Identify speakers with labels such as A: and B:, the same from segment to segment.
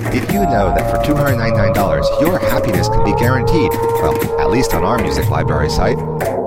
A: Did you know that for $299, your happiness can be guaranteed? Well, at least on our music library site.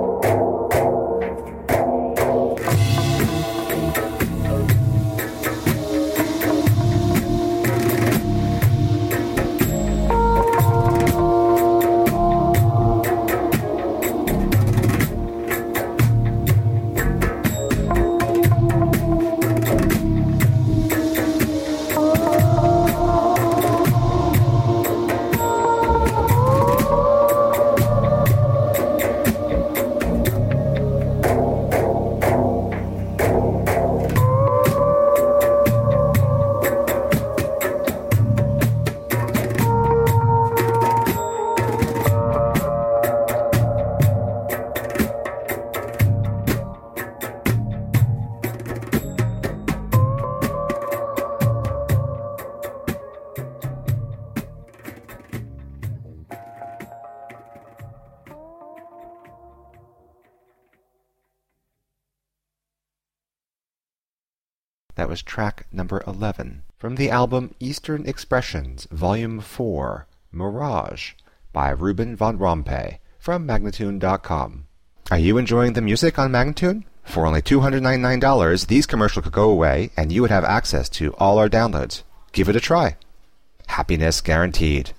A: That was track number 11 from the album Eastern Expressions, Volume 4, Mirage, by Ruben von Rompuy from Magnatune.com. Are you enjoying the music on Magnatune? For only $299, these commercials could go away and you would have access to all our downloads. Give it a try. Happiness guaranteed.